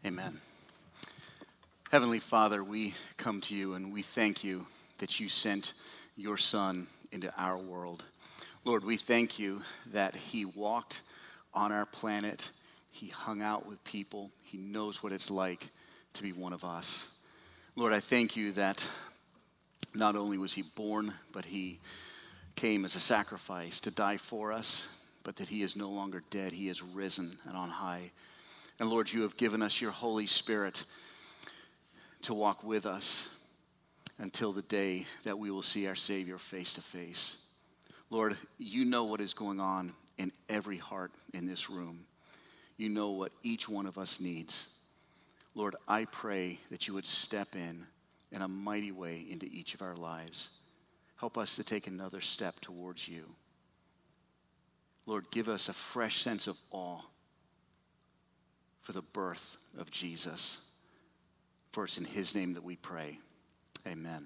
Amen. Heavenly Father, we come to you and we thank you that you sent your Son into our world. Lord, we thank you that he walked on our planet. He hung out with people. He knows what it's like to be one of us. Lord, I thank you that not only was he born, but he came as a sacrifice to die for us, but that he is no longer dead. He is risen and on high. And Lord, you have given us your Holy Spirit to walk with us until the day that we will see our Savior face to face. Lord, you know what is going on in every heart in this room. You know what each one of us needs. Lord, I pray that you would step in a mighty way into each of our lives. Help us to take another step towards you. Lord, give us a fresh sense of awe for the birth of Jesus. For it's in his name that we pray. Amen.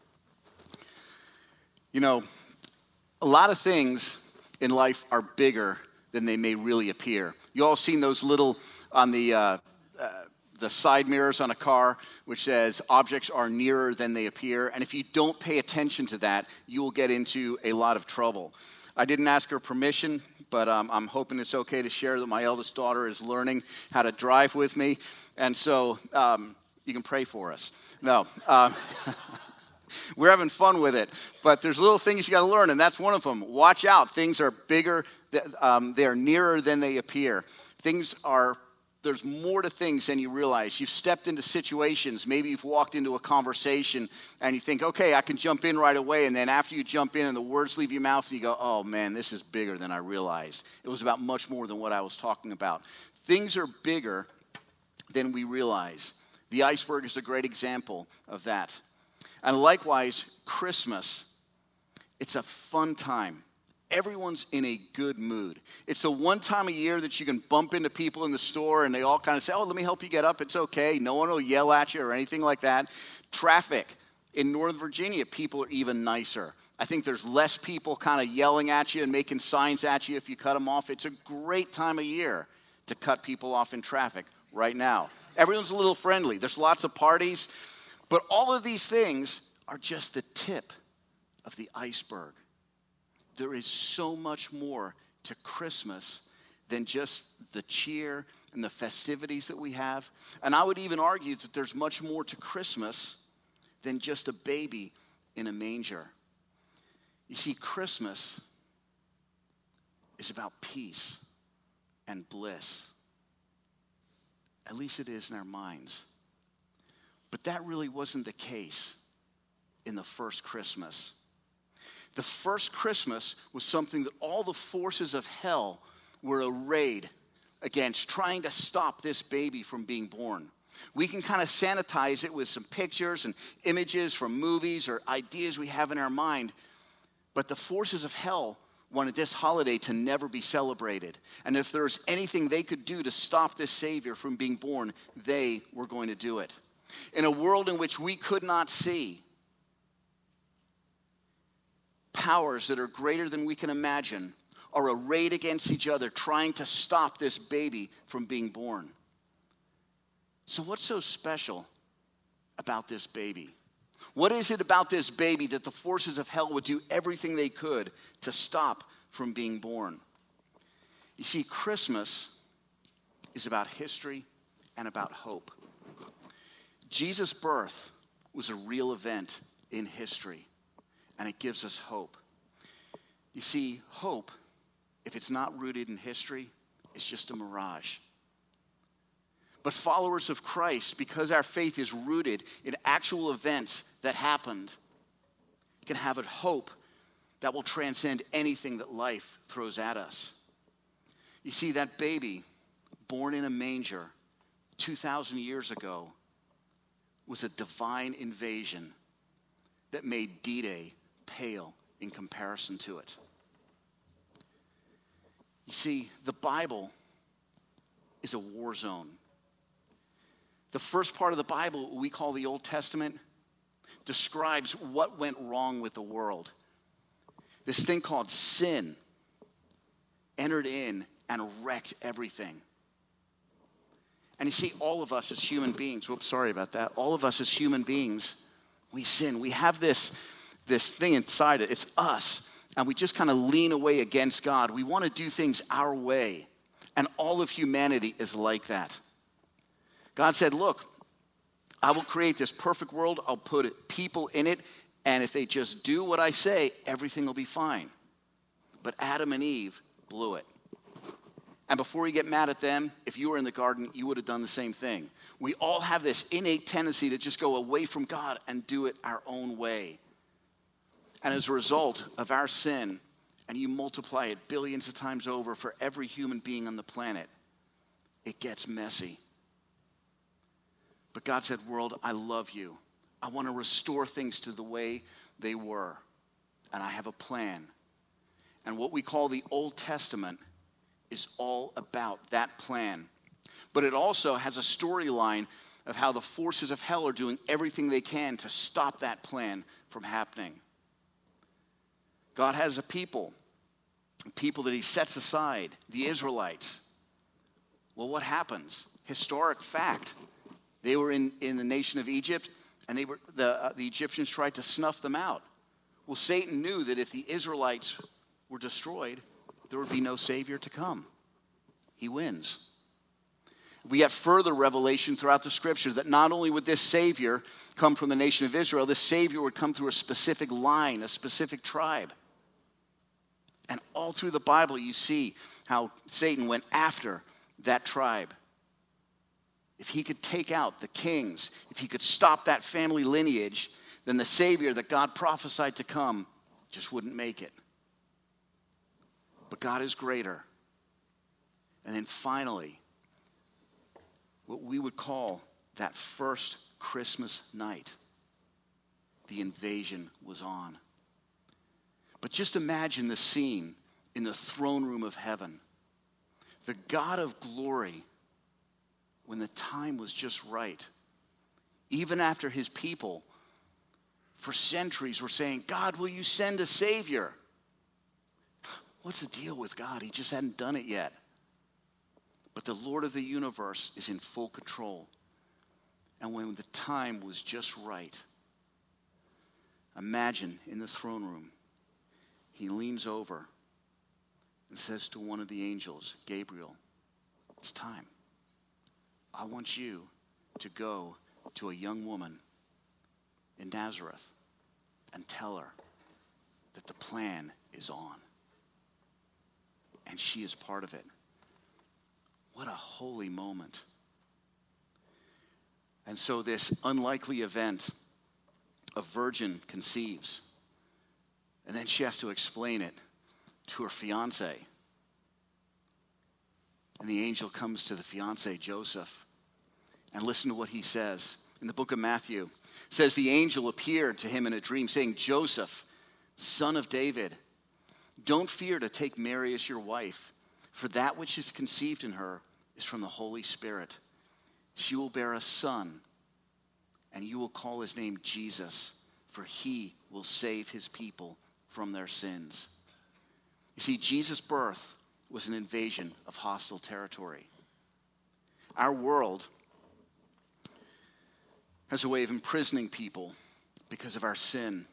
You know, a lot of things in life are bigger than they may really appear. You all seen those little on the side mirrors on a car, which says objects are nearer than they appear. And if you don't pay attention to that, you will get into a lot of trouble. I didn't ask her permission, but I'm hoping it's okay to share that my eldest daughter is learning how to drive with me. And so you can pray for us. No. We're having fun with it. But there's little things you got to learn, and that's one of them. Watch out. Things are bigger. They are nearer than they appear. There's more to things than you realize. You've stepped into situations. Maybe you've walked into a conversation and you think, okay, I can jump in right away. And then after you jump in and the words leave your mouth and you go, oh man, this is bigger than I realized. It was about much more than what I was talking about. Things are bigger than we realize. The iceberg is a great example of that. And likewise, Christmas, it's a fun time. Everyone's in a good mood. It's the one time a year that you can bump into people in the store and they all kind of say, oh, let me help you get up. It's okay. No one will yell at you or anything like that. Traffic. In Northern Virginia, people are even nicer. I think there's less people kind of yelling at you and making signs at you if you cut them off. It's a great time of year to cut people off in traffic right now. Everyone's a little friendly. There's lots of parties. But all of these things are just the tip of the iceberg. There is so much more to Christmas than just the cheer and the festivities that we have. And I would even argue that there's much more to Christmas than just a baby in a manger. You see, Christmas is about peace and bliss. At least it is in our minds. But that really wasn't the case in the first Christmas. The first Christmas was something that all the forces of hell were arrayed against, trying to stop this baby from being born. We can kind of sanitize it with some pictures and images from movies or ideas we have in our mind, but the forces of hell wanted this holiday to never be celebrated. And if there's anything they could do to stop this Savior from being born, they were going to do it. In a world in which we could not see, powers that are greater than we can imagine are arrayed against each other, trying to stop this baby from being born. So what's so special about this baby? What is it about this baby that the forces of hell would do everything they could to stop from being born? You see, Christmas is about history and about hope. Jesus' birth was a real event in history. And it gives us hope. You see, hope, if it's not rooted in history, is just a mirage. But followers of Christ, because our faith is rooted in actual events that happened, can have a hope that will transcend anything that life throws at us. You see, that baby born in a manger 2,000 years ago was a divine invasion that made D-Day pale in comparison to it. You see, the Bible is a war zone. The first part of the Bible, we call the Old Testament, describes what went wrong with the world. This thing called sin entered in and wrecked everything. And you see, all of us as human beings, whoops, sorry about that. All of us as human beings, we sin. We have this thing inside it. It's us. And we just kind of lean away against God. We want to do things our way. And all of humanity is like that. God said, look, I will create this perfect world. I'll put people in it. And if they just do what I say, everything will be fine. But Adam and Eve blew it. And before you get mad at them, if you were in the garden, you would have done the same thing. We all have this innate tendency to just go away from God and do it our own way. And as a result of our sin, and you multiply it billions of times over for every human being on the planet, it gets messy. But God said, world, I love you. I want to restore things to the way they were. And I have a plan. And what we call the Old Testament is all about that plan. But it also has a storyline of how the forces of hell are doing everything they can to stop that plan from happening. God has a people that he sets aside, the Israelites. Well, what happens? Historic fact. They were in the nation of Egypt, and the Egyptians tried to snuff them out. Well, Satan knew that if the Israelites were destroyed, there would be no Savior to come. He wins. We get further revelation throughout the scripture that not only would this Savior come from the nation of Israel, this Savior would come through a specific line, a specific tribe. And all through the Bible, you see how Satan went after that tribe. If he could take out the kings, if he could stop that family lineage, then the Savior that God prophesied to come just wouldn't make it. But God is greater. And then finally, what we would call that first Christmas night, the invasion was on. But just imagine the scene in the throne room of heaven. The God of glory, when the time was just right, even after his people for centuries were saying, God, will you send a Savior? What's the deal with God? He just hadn't done it yet. But the Lord of the universe is in full control. And when the time was just right, imagine in the throne room, he leans over and says to one of the angels, Gabriel, it's time. I want you to go to a young woman in Nazareth and tell her that the plan is on. And she is part of it. What a holy moment. And so this unlikely event, a virgin conceives. And then she has to explain it to her fiance. And the angel comes to the fiance, Joseph. And listen to what he says. In the book of Matthew, it says, the angel appeared to him in a dream, saying, Joseph, son of David, don't fear to take Mary as your wife, for that which is conceived in her is from the Holy Spirit. She will bear a son, and you will call his name Jesus, for he will save his people from their sins. You see, Jesus' birth was an invasion of hostile territory. Our world has a way of imprisoning people because of our sin.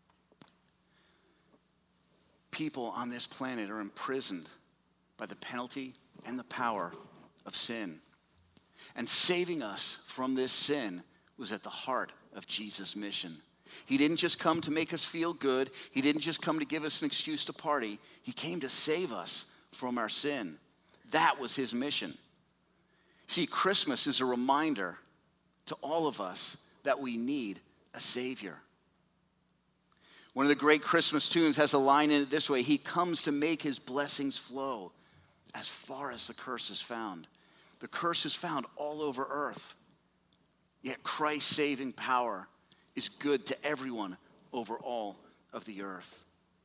People on this planet are imprisoned by the penalty and the power of sin. And saving us from this sin was at the heart of Jesus' mission. He didn't just come to make us feel good. He didn't just come to give us an excuse to party. He came to save us from our sin. That was his mission. See, Christmas is a reminder to all of us that we need a Savior. One of the great Christmas tunes has a line in it this way: he comes to make his blessings flow as far as the curse is found. The curse is found all over earth. Yet Christ's saving power is good to everyone over all of the earth.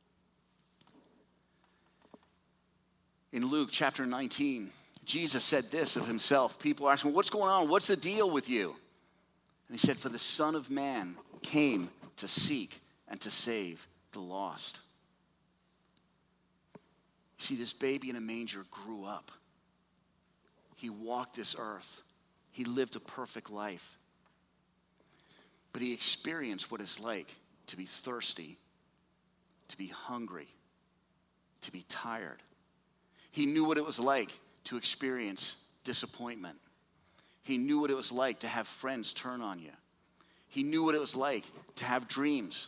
In Luke chapter 19, Jesus said this of himself. People asked him, what's going on? What's the deal with you? And he said, for the Son of Man came to seek and to save the lost. See, this baby in a manger grew up. He walked this earth. He lived a perfect life. But he experienced what it's like to be thirsty, to be hungry, to be tired. He knew what it was like to experience disappointment. He knew what it was like to have friends turn on you. He knew what it was like to have dreams.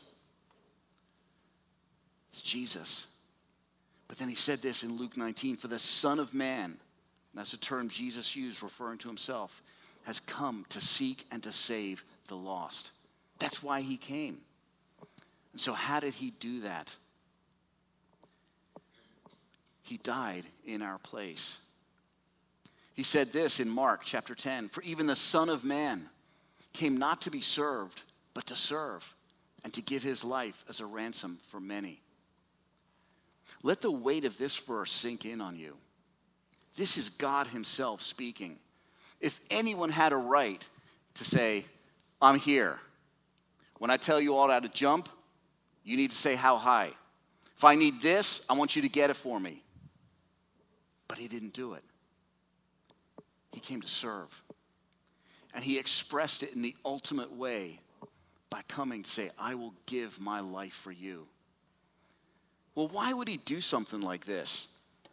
It's Jesus. But then he said this in Luke 19, for the Son of Man, and that's a term Jesus used referring to himself, has come to seek and to save the lost. That's why he came. And so how did he do that? He died in our place. He said this in Mark chapter 10, for even the Son of Man came not to be served, but to serve, and to give his life as a ransom for many. Let the weight of this verse sink in on you. This is God himself speaking. If anyone had a right to say, I'm here. When I tell you all how to jump, you need to say how high. If I need this, I want you to get it for me. But he didn't do it. He came to serve. And he expressed it in the ultimate way by coming to say, I will give my life for you. Well, why would he do something like this?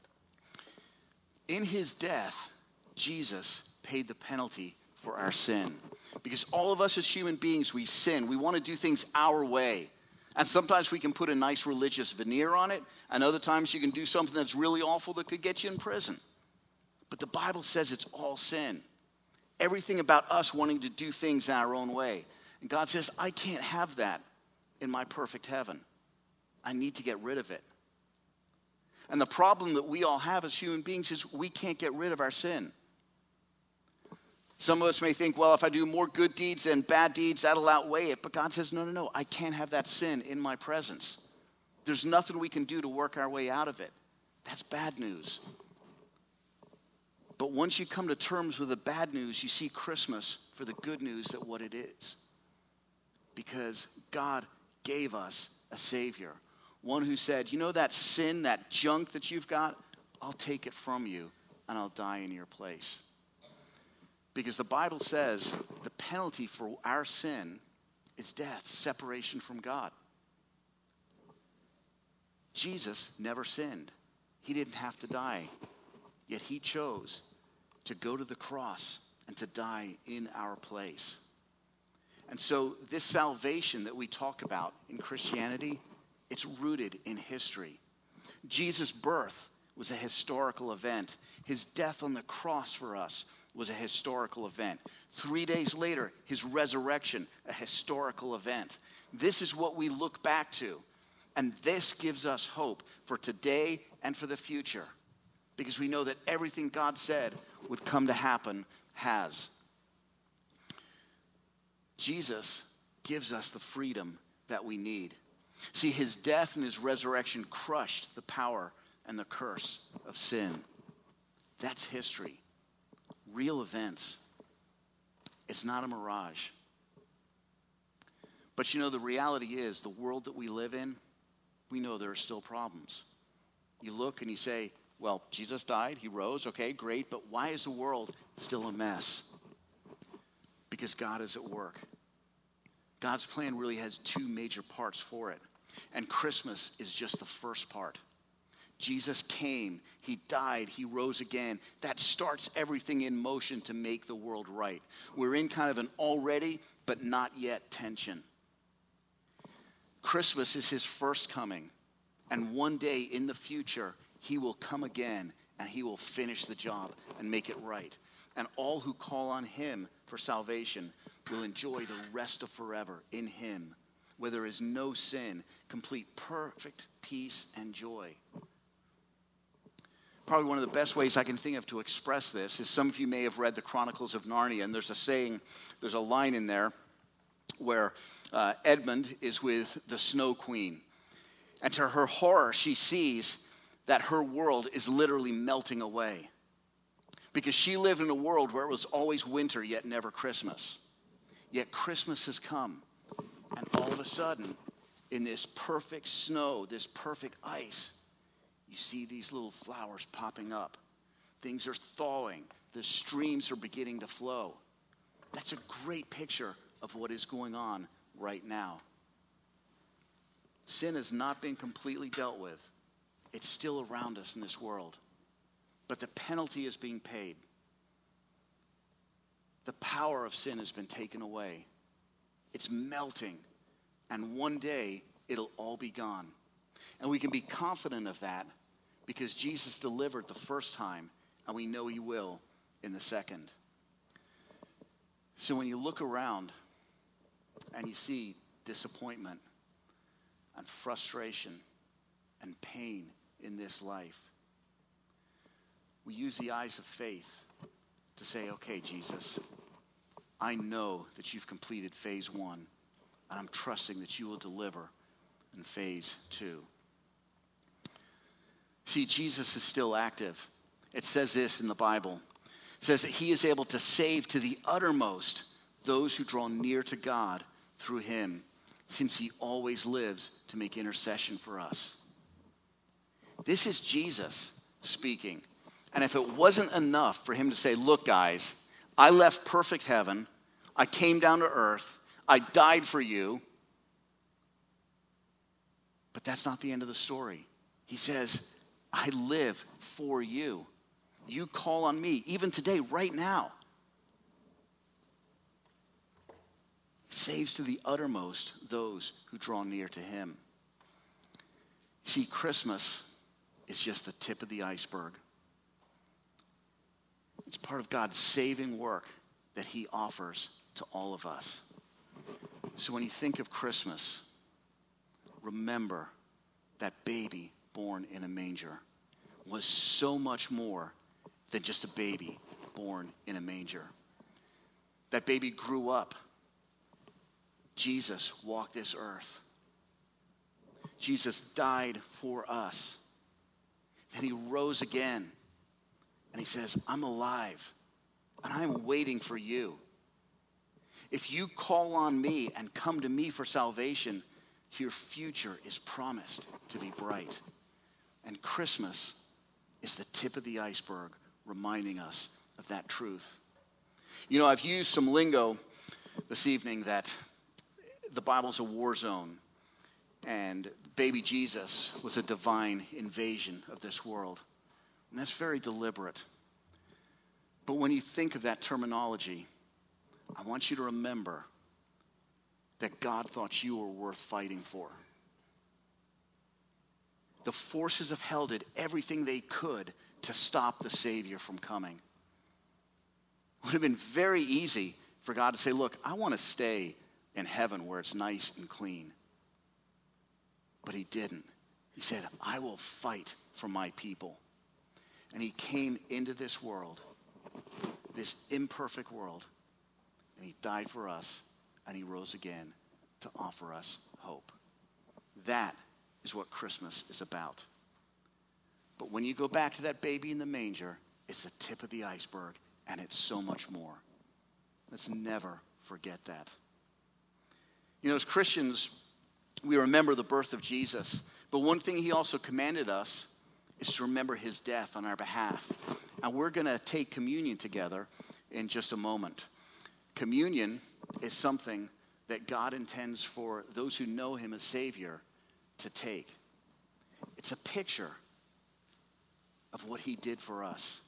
In his death, Jesus paid the penalty for our sin. Because all of us as human beings, we sin. We want to do things our way. And sometimes we can put a nice religious veneer on it. And other times you can do something that's really awful that could get you in prison. But the Bible says it's all sin. Everything about us wanting to do things in our own way. And God says, I can't have that in my perfect heaven. I need to get rid of it. And the problem that we all have as human beings is we can't get rid of our sin. Some of us may think, well, if I do more good deeds than bad deeds, that'll outweigh it. But God says, no, I can't have that sin in my presence. There's nothing we can do to work our way out of it. That's bad news. But once you come to terms with the bad news, you see Christmas for the good news that what it is. Because God gave us a Savior. One who said, you know that sin, that junk that you've got, I'll take it from you and I'll die in your place. Because the Bible says the penalty for our sin is death, separation from God. Jesus never sinned. He didn't have to die. Yet he chose to go to the cross and to die in our place. And so this salvation that we talk about in Christianity, it's rooted in history. Jesus' birth was a historical event. His death on the cross for us was a historical event. 3 days later, his resurrection, a historical event. This is what we look back to. And this gives us hope for today and for the future. Because we know that everything God said would come to happen has. Jesus gives us the freedom that we need. See, his death and his resurrection crushed the power and the curse of sin. That's history. Real events. It's not a mirage. But you know, the reality is, the world that we live in, we know there are still problems. You look and you say, well, Jesus died, he rose, okay, great, but why is the world still a mess? Because God is at work. God's plan really has two major parts for it. And Christmas is just the first part. Jesus came, he died, he rose again. That starts everything in motion to make the world right. We're in kind of an already but not yet tension. Christmas is his first coming. And one day in the future, he will come again and he will finish the job and make it right. And all who call on him for salvation will enjoy the rest of forever in him, where there is no sin, complete perfect peace and joy. Probably one of the best ways I can think of to express this is, some of you may have read the Chronicles of Narnia, and there's a saying, there's a line in there where Edmund is with the Snow Queen. And to her horror, she sees that her world is literally melting away. Because she lived in a world where it was always winter, yet never Christmas. Yet Christmas has come. And all of a sudden, in this perfect snow, this perfect ice, you see these little flowers popping up. Things are thawing. the streams are beginning to flow. That's a great picture of what is going on right now. Sin has not been completely dealt with. It's still around us in this world. But the penalty is being paid. The power of sin has been taken away. It's melting. And one day, it'll all be gone. And we can be confident of that because Jesus delivered the first time, and we know he will in the second. So when you look around and you see disappointment and frustration and pain in this life, we use the eyes of faith to say, okay, Jesus, I know that you've completed phase 1, and I'm trusting that you will deliver in phase 2. See, Jesus is still active. It says this in the Bible. It says that he is able to save to the uttermost those who draw near to God through him, since he always lives to make intercession for us. This is Jesus speaking. And if it wasn't enough for him to say, look, guys, I left perfect heaven. I came down to earth. I died for you. But that's not the end of the story. He says, I live for you. You call on me, even today, right now. He saves to the uttermost those who draw near to him. See, Christmas is just the tip of the iceberg. It's part of God's saving work that he offers to all of us. So when you think of Christmas, remember that baby born in a manger was so much more than just a baby born in a manger. That baby grew up. Jesus walked this earth. Jesus died for us. Then he rose again. And he says, I'm alive. And I'm waiting for you. If you call on me and come to me for salvation, your future is promised to be bright. And Christmas is the tip of the iceberg, reminding us of that truth. You know, I've used some lingo this evening that the Bible's a war zone, and baby Jesus was a divine invasion of this world. And that's very deliberate. But when you think of that terminology, I want you to remember that God thought you were worth fighting for. The forces of hell did everything they could to stop the Savior from coming. It would have been very easy for God to say, look, I want to stay in heaven where it's nice and clean. But he didn't. He said, I will fight for my people. And he came into this world, this imperfect world, and he died for us, and he rose again to offer us hope. That is what Christmas is about. But when you go back to that baby in the manger, it's the tip of the iceberg, and it's so much more. Let's never forget that. You know, as Christians, we remember the birth of Jesus, but one thing he also commanded us is to remember his death on our behalf. And we're going to take communion together in just a moment. Communion is something that God intends for those who know him as Savior to take. It's a picture of what he did for us.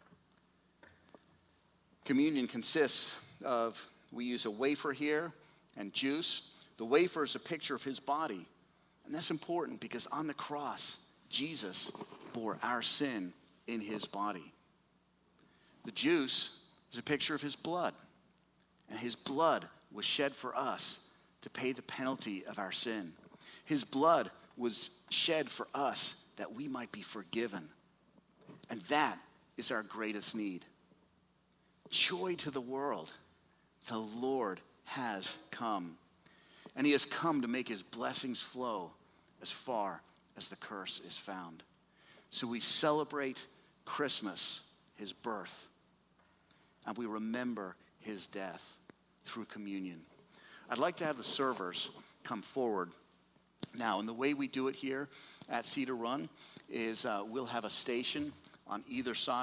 Communion consists of, we use a wafer here and juice. The wafer is a picture of his body. And that's important because on the cross, Jesus bore our sin in his body. The juice is a picture of his blood. And his blood was shed for us to pay the penalty of our sin. His blood was shed for us that we might be forgiven. And that is our greatest need. Joy to the world. The Lord has come. And he has come to make his blessings flow as far as the curse is found. So we celebrate Christmas, his birth, and we remember his death through communion. I'd like to have the servers come forward now. And the way we do it here at Cedar Run is we'll have a station on either side,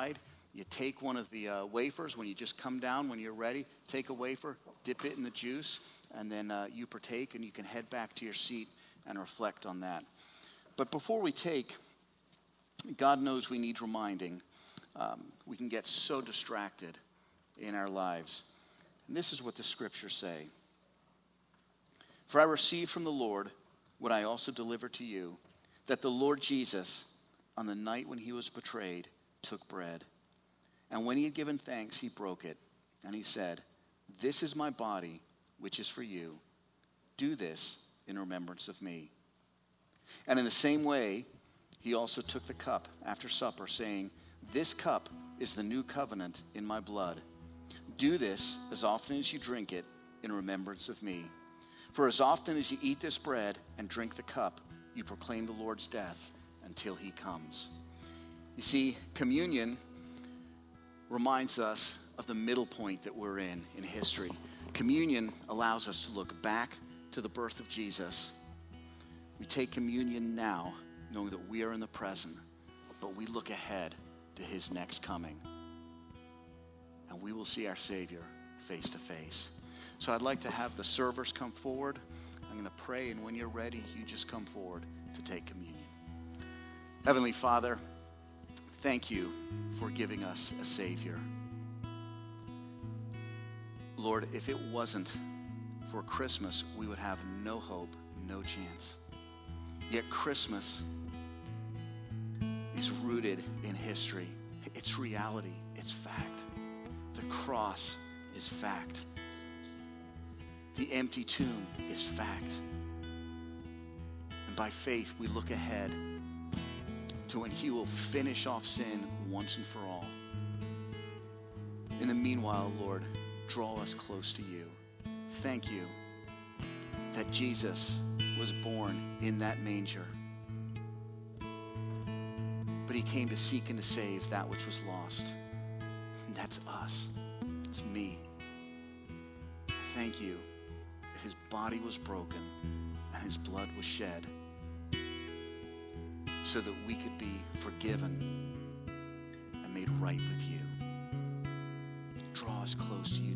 You take one of the wafers when you just come down, when you're ready, take a wafer, dip it in the juice, and then you partake, and you can head back to your seat and reflect on that. But before we take, God knows we need reminding. We can get so distracted in our lives. And this is what the scriptures say. For I received from the Lord what I also delivered to you, that the Lord Jesus, on the night when he was betrayed, took bread. And when he had given thanks, he broke it. And he said, "This is my body, which is for you. Do this in remembrance of me." And in the same way, he also took the cup after supper, saying, "This cup is the new covenant in my blood. Do this as often as you drink it in remembrance of me. For as often as you eat this bread and drink the cup, you proclaim the Lord's death until he comes." You see, communion reminds us of the middle point that we're in history. Communion allows us to look back to the birth of Jesus. We take communion now, knowing that we are in the present, but we look ahead to his next coming. And we will see our Savior face to face. So I'd like to have the servers come forward. I'm going to pray, and when you're ready, you just come forward to take communion. Heavenly Father, thank you for giving us a Savior. Lord, if it wasn't for Christmas, we would have no hope, no chance. Yet Christmas is rooted in history. It's reality. It's fact. The cross is fact. The empty tomb is fact. And by faith, we look ahead to when he will finish off sin once and for all. In the meanwhile, Lord, draw us close to you. Thank you that Jesus was born in that manger. But he came to seek and to save that which was lost. And that's us. It's me. Thank you that his body was broken and his blood was shed so that we could be forgiven and made right with you. Draw us close to you.